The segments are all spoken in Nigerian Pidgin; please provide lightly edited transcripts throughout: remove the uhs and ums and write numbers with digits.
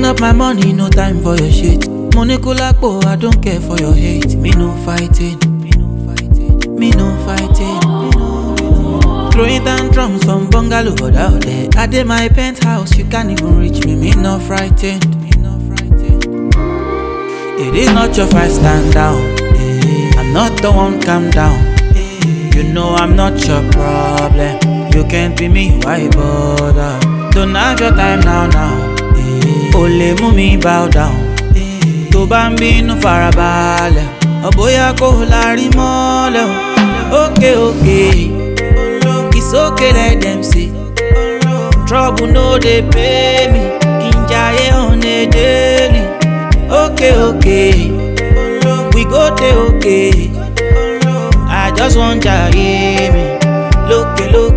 Counting up my money, no time for your shit. Money kulapo, I don't care for your hate. Me no fighting, me no fighting, me no fighting. Throwing tantrums from bungalow but out there. I did my penthouse, you can't even reach me. Me no frightened, me no frightened. It is not your fight, stand down. I'm not the one, calm down. You know I'm not your problem. You can't be me, why bother? Don't have your time now. Ole mumi bow down. To bambi no farabale. Oboya ko lari mole. Okay. It's okay, let them see. Trouble no they pay me. Kinjaye on a daily. Okay. We go there, okay. I just want to hear me. Look.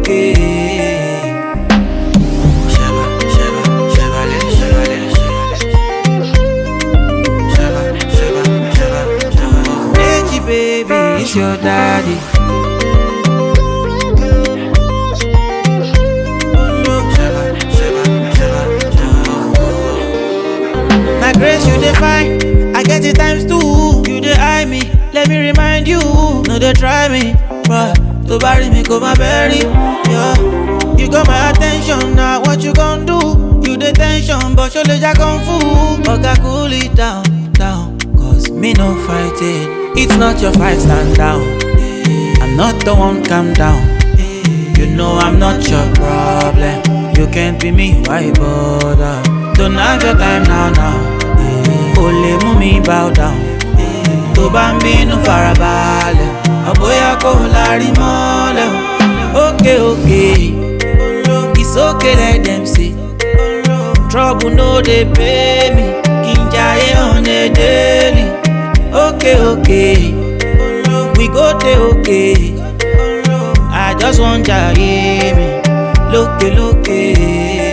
Baby, it's your daddy. My grace, you define. I get it times two. You dey eye me. Let me remind you. No, they try me. But to bury me, go my berry. Yeah. You got my attention now. What you gon' do? You the tension, but your legs are kung fu. Okay, cool it down. Cause me no fighting. It's not your fight, stand down. I'm not the one, calm down. You know I'm not your problem. You can't be me, why bother? Don't have your time now. Ole mumi bow down. To bambi no farabale. Oboya ko lari mole. Okay. It's okay, let them see. Trouble no they pay me. Kinjaye on a daily. Okay. We go there, okay. I just want to hear me. Look.